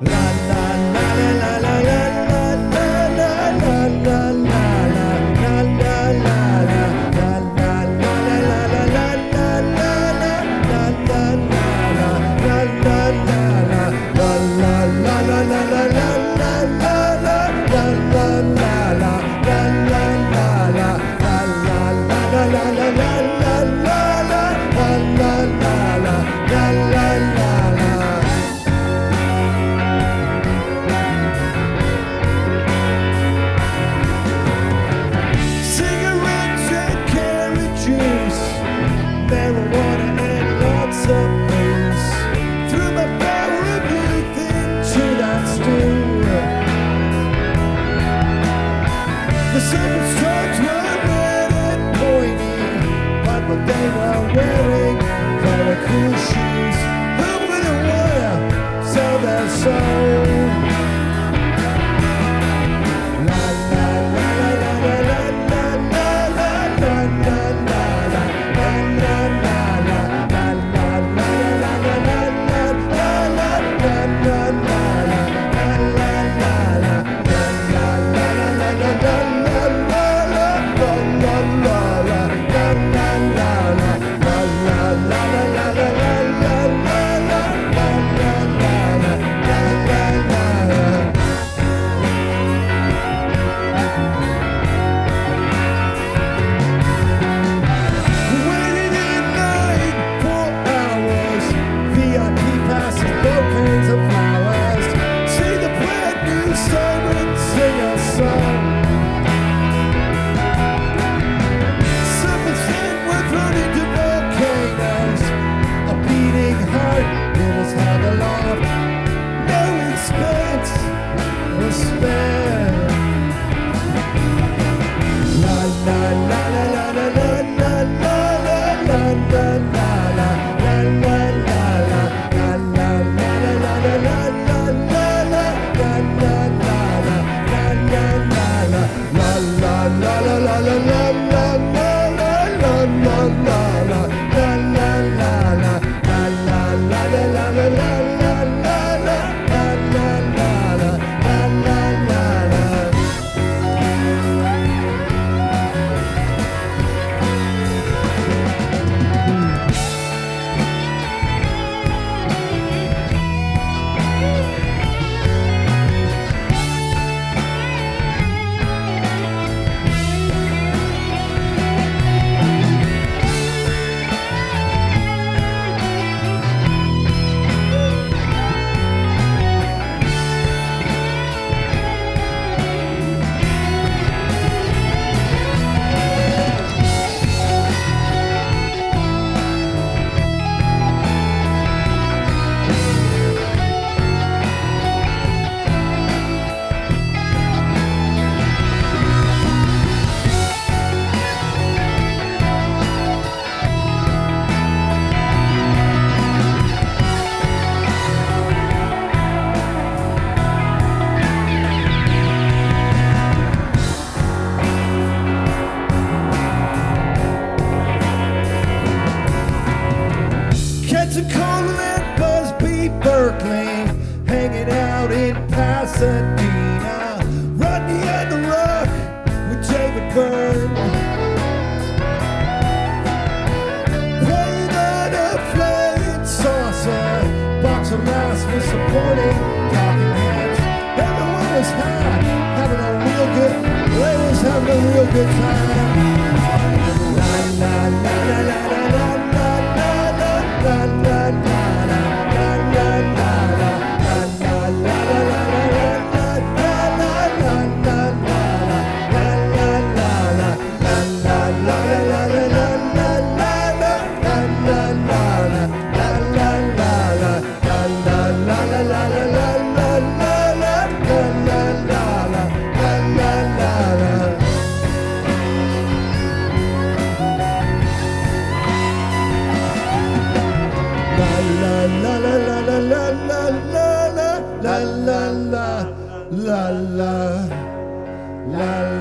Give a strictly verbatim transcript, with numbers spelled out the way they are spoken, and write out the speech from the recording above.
They were wearing very cool shoes. Who wouldn't wanna sell their soul? La la la la la la la la la la la la la Pasadena, Rodney and the Rock with David Byrne, playing on a flying saucer. Box of laughs was supporting talking heads. Everyone was high, having a real good. They was having a real good time. La la la la la la la la la la la la. La la la la la la la.